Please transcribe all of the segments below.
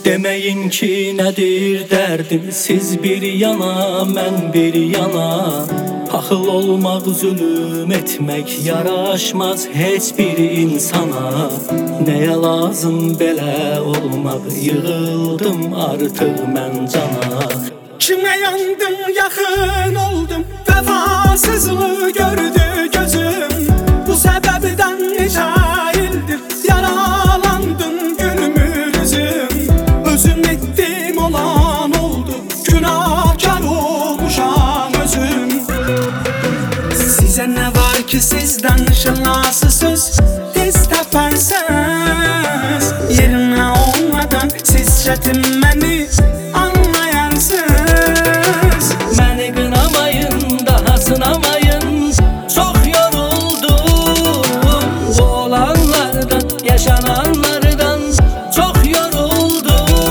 Demeyin ki nedir derdim, siz bir yana, mən bir yana. Paxıl olmaq, zülüm etmək yaraşmaz heç bir insana. Nəyə lazım belə olmaq, yığıldım artıq mən cana. Kimə yandım, yaxın oldum, vəfasızlığı gördü gözüm. Bu səbəbdən neçə ildir yaralandım gülmür üzüm. Özüm etdim olan oldu, günahkar olmuşam özüm. Sizə nə var ki siz danışılası söz tez təpərsəz. Yerinə olmadan siz çətinməni anlayarsınız. Məni qınamayın, daha sınamayın, çox yoruldum. Bu olanlardan, yaşananlardan çox yoruldum.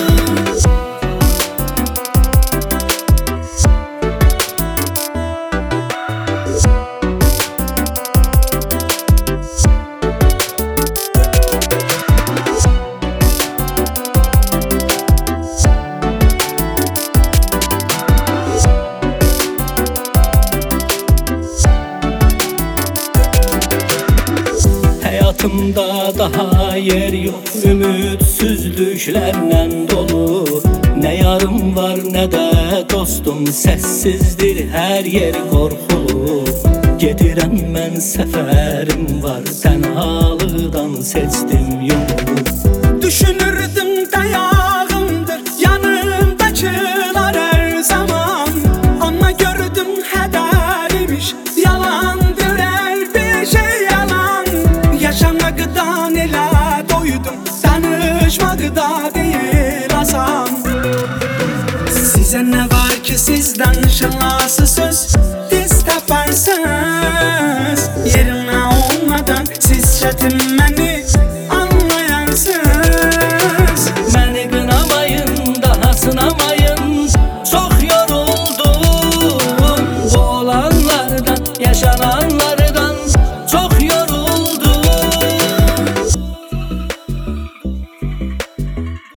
Həyatımda daha yer yox, ümidsizliklərlə dolu. Nə yarım var, nə də dostum, səssizdir hər yer qorxulu. Gedirəm mən, səfərim var, tənhalıqdan seçdim yolu. Düşünürdüm dayağımdır yanımdakılar hər zaman. Amma gördüm hədərimiş, yalandır hər bir şey yalan. Yaşamaqdan elə doydum, danışmaqda deyil asan. Sizə nə var ki siz danışılası söz tez təpərsəz. Yerinə olmadan siz çətin